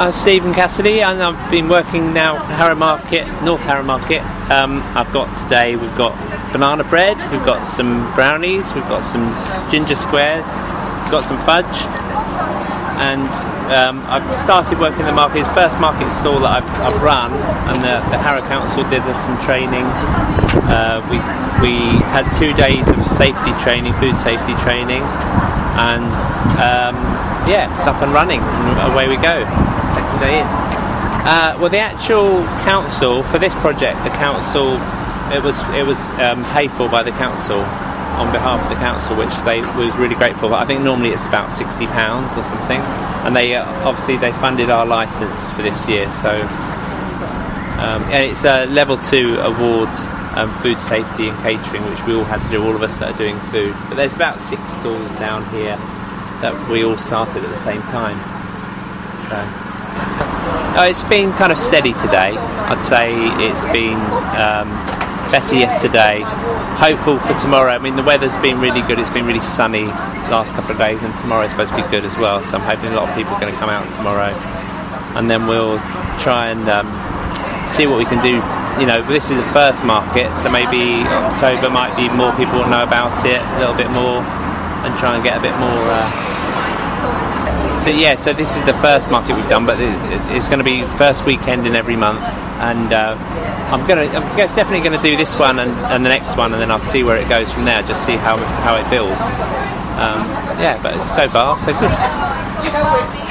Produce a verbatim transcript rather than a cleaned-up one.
I'm Stephen Cassidy, and I've been working now for Harrow Market, North Harrow Market. Um, I've got today, we've got banana bread, we've got some brownies, we've got some ginger squares, we've got some fudge, and um, I've started working the market. It's the first market stall that I've, I've run, and the, the Harrow Council did us some training. Uh, we we had two days of safety training, food safety training, and um, yeah, it's up and running, and away we go. Second day in. Uh, well, the actual council for this project, the council, it was it was um, paid for by the council on behalf of the council, which they was really grateful. But I think normally it's about sixty pounds or something, and they uh, obviously they funded our licence for this year. So um, and it's a level two award, um, food safety and catering, which we all had to do, all of us that are doing food. But there's about six stalls down here that we all started at the same time. So. Oh, it's been kind of steady today. I'd say it's been um, better yesterday. Hopeful for tomorrow. I mean, the weather's been really good. It's been really sunny last couple of days, and tomorrow's supposed to be good as well. So I'm hoping a lot of people are going to come out tomorrow, and then we'll try and um, see what we can do. You know, this is the first market, so maybe October might be more people will know about it a little bit more, and try and get a bit more. Uh, So yeah, so this is the first market we've done, but it's going to be first weekend in every month, and uh, I'm going to, I'm definitely going to do this one and, and the next one, and then I'll see where it goes from there. Just see how how it builds. Um, yeah, but so far so good.